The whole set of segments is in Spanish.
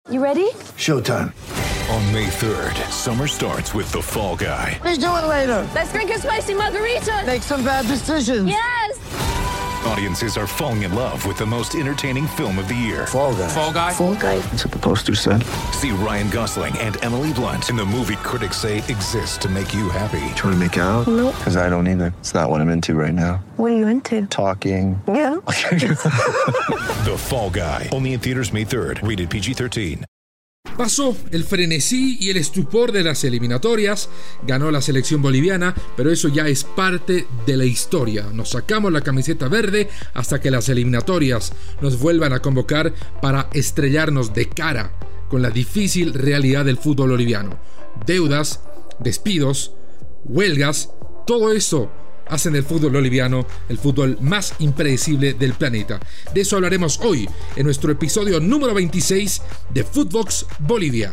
You ready? Showtime. On May 3rd, summer starts with The Fall Guy. Let's do it later. Let's drink a spicy margarita. Make some bad decisions. Yes! Audiences are falling in love with the most entertaining film of the year. Fall Guy. Fall Guy? Fall guy. That's what the poster said. See Ryan Gosling and Emily Blunt in the movie critics say exists to make you happy. Trying to make it out? Nope. Because I don't either. It's not what I'm into right now. What are you into? Talking. Yeah. The Fall Guy. Only in theaters May 3rd. Rated PG-13. Pasó el frenesí y el estupor de las eliminatorias, ganó la selección boliviana, pero eso ya es parte de la historia. Nos sacamos la camiseta verde hasta que las eliminatorias nos vuelvan a convocar para estrellarnos de cara con la difícil realidad del fútbol boliviano. Deudas, despidos, huelgas, todo eso hacen del fútbol boliviano el fútbol más impredecible del planeta. De eso hablaremos hoy en nuestro episodio número 26 de Footbox Bolivia.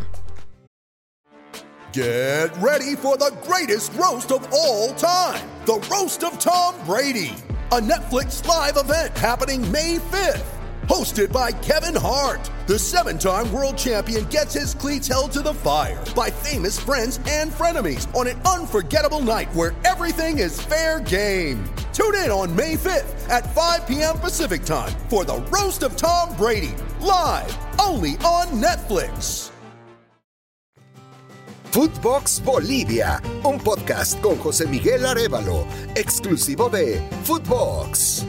Get ready for the greatest roast of all time, the Roast of Tom Brady, a Netflix live event happening May 5th. Hosted by Kevin Hart, the 7-time world champion gets his cleats held to the fire by famous friends and frenemies on an unforgettable night where everything is fair game. Tune in on May 5th at 5 p.m. Pacific time for the Roast of Tom Brady, live only on Netflix. Footbox Bolivia, un podcast con José Miguel Arévalo, exclusivo de Footbox.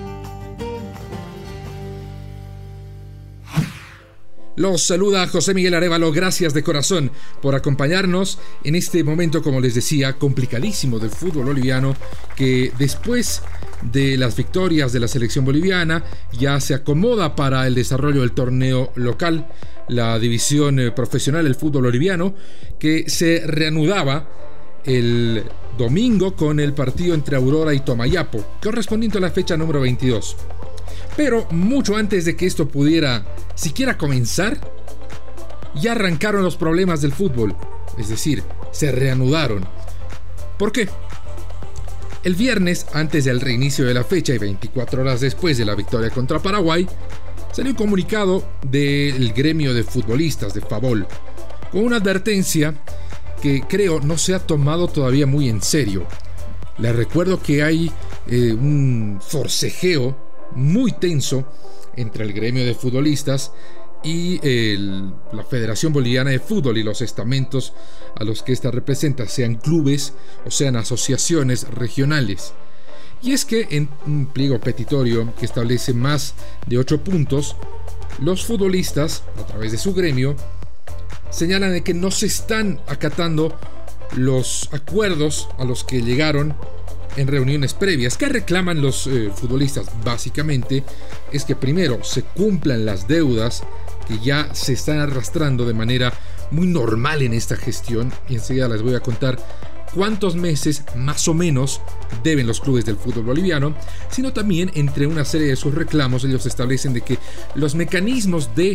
Los saluda José Miguel Arévalo, gracias de corazón por acompañarnos en este momento, como les decía, complicadísimo del fútbol boliviano, que después de las victorias de la selección boliviana ya se acomoda para el desarrollo del torneo local, la división profesional del fútbol boliviano, que se reanudaba el domingo con el partido entre Aurora y Tomayapo, correspondiente a la fecha número 22. Pero mucho antes de que esto pudiera siquiera comenzar, ya arrancaron los problemas del fútbol, es decir, se reanudaron. ¿Por qué? El viernes, antes del reinicio de la fecha y 24 horas después de la victoria contra Paraguay, salió un comunicado del gremio de futbolistas de Favol, con una advertencia que creo no se ha tomado todavía muy en serio. Les recuerdo que hay un forcejeo muy tenso entre el gremio de futbolistas y la Federación Boliviana de Fútbol y los estamentos a los que ésta representa, sean clubes o sean asociaciones regionales. Y es que en un pliego petitorio que establece más de 8 puntos, los futbolistas, a través de su gremio, señalan de que no se están acatando los acuerdos a los que llegaron en reuniones previas. ¿Qué reclaman los futbolistas? Básicamente es que primero se cumplan las deudas que ya se están arrastrando de manera muy normal en esta gestión, y enseguida les voy a contar cuántos meses más o menos deben los clubes del fútbol boliviano, sino también entre una serie de sus reclamos ellos establecen de que los mecanismos de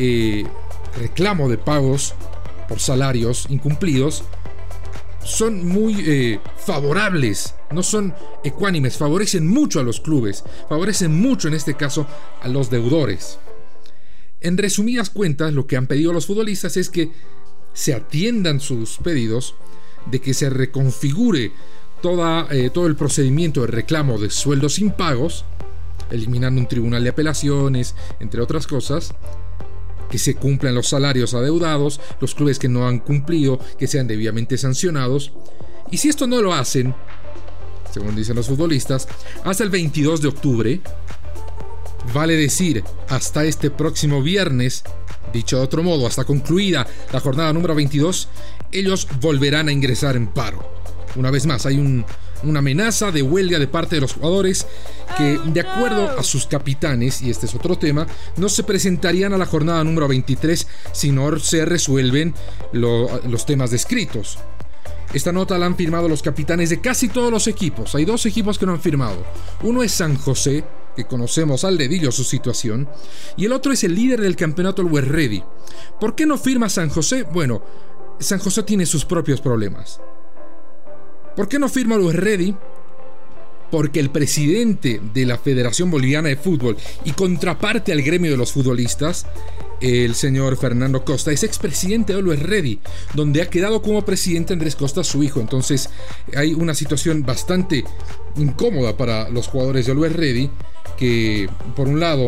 reclamo de pagos por salarios incumplidos son muy favorables, no son ecuánimes, favorecen mucho a los clubes, favorecen mucho en este caso a los deudores. En resumidas cuentas, lo que han pedido los futbolistas es que se atiendan sus pedidos, de que se reconfigure todo el procedimiento de reclamo de sueldos impagos, eliminando un tribunal de apelaciones, entre otras cosas, que se cumplan los salarios adeudados, los clubes que no han cumplido, que sean debidamente sancionados. Y si esto no lo hacen, según dicen los futbolistas, hasta el 22 de octubre, vale decir, hasta este próximo viernes, dicho de otro modo, hasta concluida la jornada número 22, ellos volverán a ingresar en paro. Una vez más, hay una amenaza de huelga de parte de los jugadores que, de acuerdo a sus capitanes, y este es otro tema, no se presentarían a la jornada número 23 si no se resuelven los temas descritos. Esta nota la han firmado los capitanes de casi todos los equipos. Hay 2 equipos que no han firmado. Uno es San José, que conocemos al dedillo su situación, y el otro es el líder del campeonato, el West Ready. ¿Por qué no firma San José? Bueno, San José tiene sus propios problemas. ¿Por qué no firma el West Ready? porque el presidente de la Federación Boliviana de Fútbol y contraparte al gremio de los futbolistas, el señor Fernando Costa, es expresidente de Always Ready, donde ha quedado como presidente Andrés Costa, su hijo. Entonces hay una situación bastante incómoda para los jugadores de Always Ready, que por un lado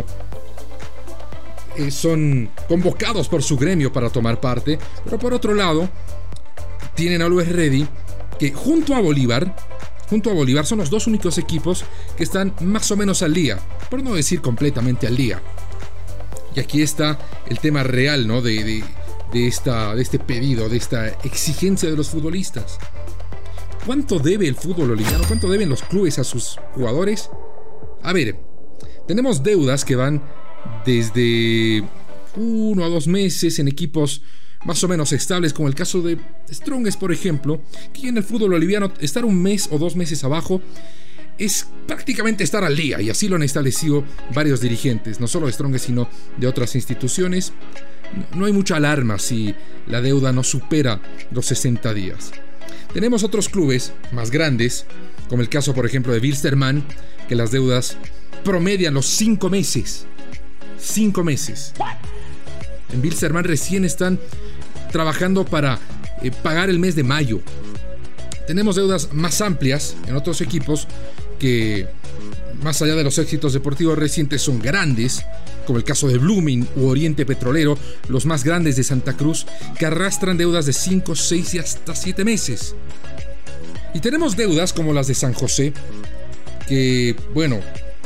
son convocados por su gremio para tomar parte, pero por otro lado tienen Always Ready, que junto a Bolívar son los dos únicos equipos que están más o menos al día, por no decir completamente al día. Y aquí está el tema real, ¿no? de este pedido, de esta exigencia de los futbolistas. ¿Cuánto debe el fútbol boliviano? ¿Cuánto deben los clubes a sus jugadores? A ver, tenemos deudas que van desde 1 a 2 meses en equipos más o menos estables, como el caso de Strongest, por ejemplo, que en el fútbol boliviano estar 1 mes o 2 meses abajo es prácticamente estar al día, y así lo han establecido varios dirigentes, no solo de Strongest sino de otras instituciones. No hay mucha alarma si la deuda no supera los 60 días. Tenemos otros clubes más grandes, como el caso por ejemplo de Wilstermann, que las deudas promedian los 5 meses. 5 meses. En Wilstermann recién están trabajando para pagar el mes de mayo. Tenemos deudas más amplias en otros equipos que, más allá de los éxitos deportivos recientes, son grandes, como el caso de Blooming u Oriente Petrolero, los más grandes de Santa Cruz, que arrastran deudas de 5, 6 y hasta 7 meses. Y tenemos deudas como las de San José, que, bueno,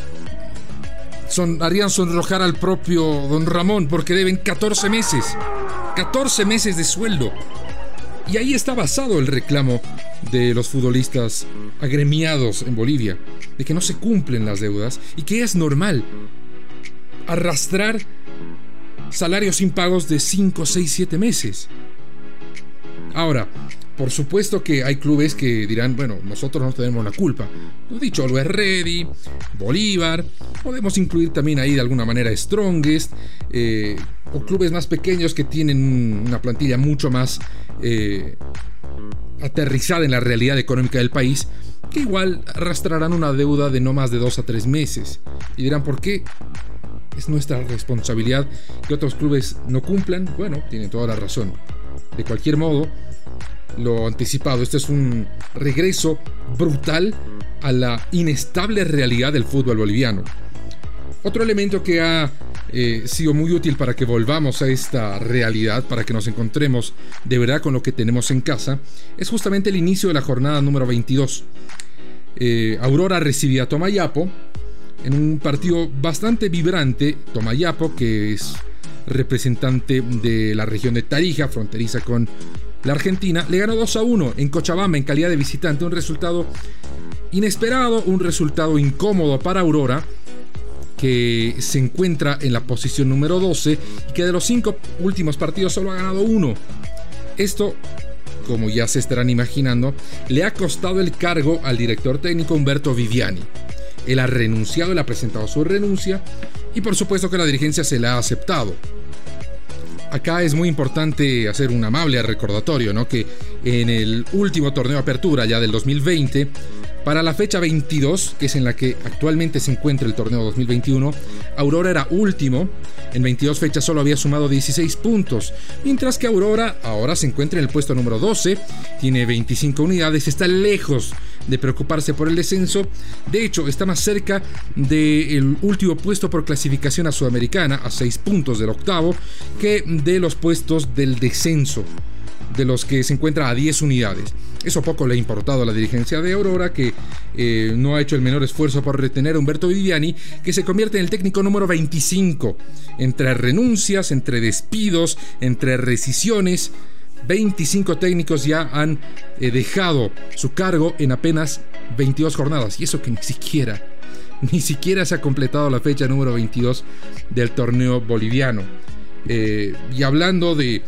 harían sonrojar al propio don Ramón, porque deben 14 meses. 14 meses de sueldo. Y ahí está basado el reclamo de los futbolistas agremiados en Bolivia, de que no se cumplen las deudas y que es normal arrastrar salarios impagos de 5, 6, 7 meses. Ahora, por supuesto que hay clubes que dirán, bueno, nosotros no tenemos la culpa. Lo he dicho, Always Ready, Bolívar, podemos incluir también ahí de alguna manera Strongest, o clubes más pequeños que tienen una plantilla mucho más aterrizada en la realidad económica del país, que igual arrastrarán una deuda de no más de 2 a 3 meses. Y dirán, ¿por qué? ¿Es nuestra responsabilidad que otros clubes no cumplan? Bueno, tienen toda la razón. De cualquier modo, lo anticipado, este es un regreso brutal a la inestable realidad del fútbol boliviano. Otro elemento que ha sido muy útil para que volvamos a esta realidad, para que nos encontremos de verdad con lo que tenemos en casa, es justamente el inicio de la jornada número 22. Aurora recibía a Tomayapo en un partido bastante vibrante. Tomayapo, que es representante de la región de Tarija, fronteriza con la Argentina, le ganó 2-1 en Cochabamba en calidad de visitante. Un resultado inesperado, un resultado incómodo para Aurora, que se encuentra en la posición número 12 y que de los 5 últimos partidos solo ha ganado 1. Esto, como ya se estarán imaginando, le ha costado el cargo al director técnico Humberto Viviani. Él ha renunciado, él ha presentado su renuncia y por supuesto que la dirigencia se la ha aceptado. Acá es muy importante hacer un amable recordatorio, ¿no? Que en el último torneo de apertura ya del 2020, para la fecha 22, que es en la que actualmente se encuentra el torneo 2021, Aurora era último. En 22 fechas solo había sumado 16 puntos, mientras que Aurora ahora se encuentra en el puesto número 12, tiene 25 unidades, está lejos de preocuparse por el descenso. De hecho, está más cerca del último puesto por clasificación a Sudamericana, a 6 puntos del octavo, que de los puestos del descenso, de los que se encuentra a 10 unidades. Eso poco le ha importado a la dirigencia de Aurora, que no ha hecho el menor esfuerzo por retener a Humberto Viviani, que se convierte en el técnico número 25. Entre renuncias, entre despidos, entre rescisiones, 25 técnicos ya han dejado su cargo en apenas 22 jornadas. Y eso que ni siquiera se ha completado la fecha número 22 del torneo boliviano. Y hablando de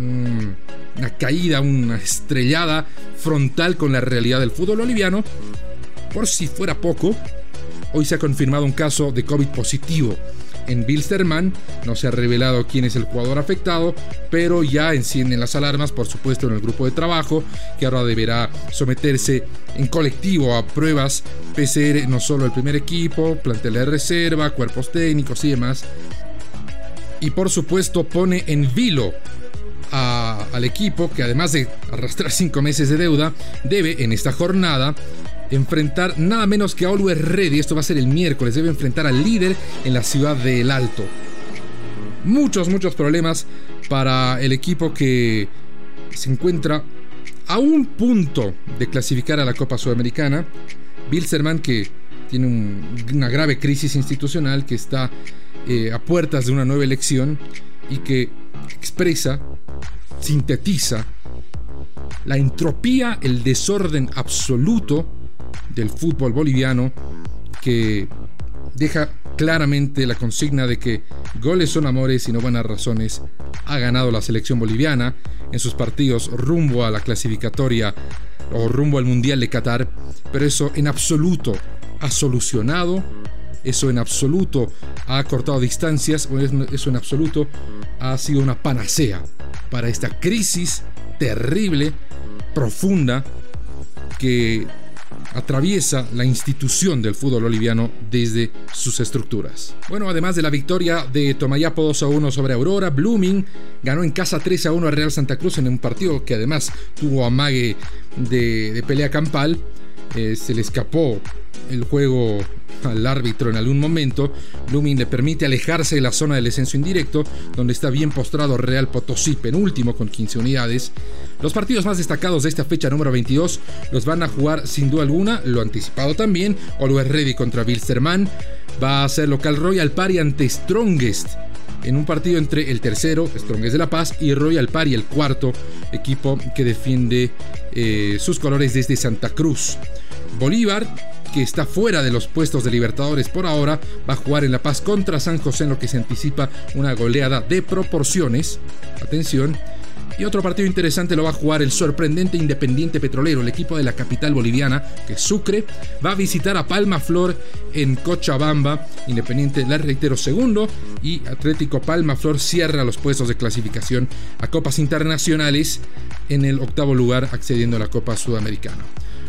una caída, una estrellada frontal con la realidad del fútbol boliviano, por si fuera poco, hoy se ha confirmado un caso de COVID positivo en Wilstermann. No se ha revelado quién es el jugador afectado, pero ya encienden las alarmas, por supuesto, en el grupo de trabajo, que ahora deberá someterse en colectivo a pruebas PCR, no solo el primer equipo, plantel de reserva, cuerpos técnicos y demás. Y por supuesto pone en vilo al equipo, que además de arrastrar 5 meses de deuda, debe en esta jornada enfrentar nada menos que a Always Ready. Esto va a ser el miércoles. Debe enfrentar al líder en la ciudad de El Alto. Muchos problememas para el equipo, que se encuentra a un punto de clasificar a la Copa Sudamericana. Wilstermann, que tiene una grave crisis institucional, que está a puertas de una nueva elección y que expresa, sintetiza la entropía, el desorden absoluto del fútbol boliviano, que deja claramente la consigna de que goles son amores y no buenas razones. Ha ganado la selección boliviana en sus partidos rumbo a la clasificatoria o rumbo al Mundial de Qatar, pero eso en absoluto ha solucionado, eso en absoluto ha cortado distancias, eso en absoluto ha sido una panacea para esta crisis terrible, profunda, que atraviesa la institución del fútbol boliviano desde sus estructuras. Bueno, además de la victoria de Tomayapo 2-1 sobre Aurora, Blooming ganó en casa 3-1 a Real Santa Cruz en un partido que además tuvo amague de pelea campal. Se le escapó el juego al árbitro en algún momento. Blooming le permite alejarse de la zona del descenso indirecto, donde está bien postrado Real Potosí, penúltimo con 15 unidades. Los partidos más destacados de esta fecha número 22 los van a jugar sin duda alguna, lo anticipado también, Always Ready contra Wilstermann. Va a ser local Royal Party ante Strongest, en un partido entre el tercero, Strongest de La Paz, y Royal Party, el cuarto equipo que defiende sus colores desde Santa Cruz. Bolívar, que está fuera de los puestos de Libertadores por ahora, va a jugar en La Paz contra San José, en lo que se anticipa una goleada de proporciones. Atención. Y otro partido interesante lo va a jugar el sorprendente Independiente Petrolero, el equipo de la capital boliviana, que es Sucre. Va a visitar a Palma Flor en Cochabamba. Independiente, les reitero, segundo, y Atlético Palma Flor cierra los puestos de clasificación a copas internacionales en el 8º lugar, accediendo a la Copa Sudamericana.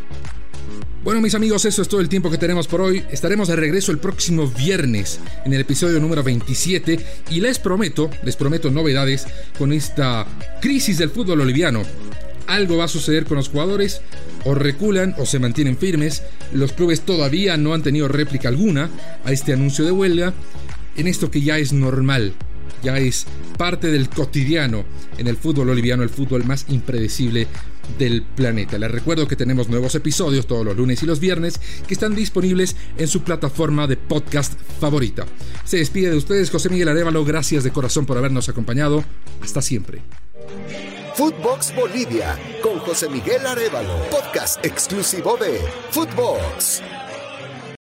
Bueno, mis amigos, eso es todo el tiempo que tenemos por hoy. Estaremos de regreso el próximo viernes en el episodio número 27 y les prometo novedades con esta crisis del fútbol boliviano. Algo va a suceder con los jugadores, o reculan o se mantienen firmes. Los clubes todavía no han tenido réplica alguna a este anuncio de huelga, en esto que ya es normal, ya es parte del cotidiano en el fútbol boliviano, el fútbol más impredecible del planeta. Les recuerdo que tenemos nuevos episodios todos los lunes y los viernes que están disponibles en su plataforma de podcast favorita. Se despide de ustedes José Miguel Arévalo. Gracias de corazón por habernos acompañado. Hasta siempre. Footbox Bolivia con José Miguel Arévalo, podcast exclusivo de Footbox.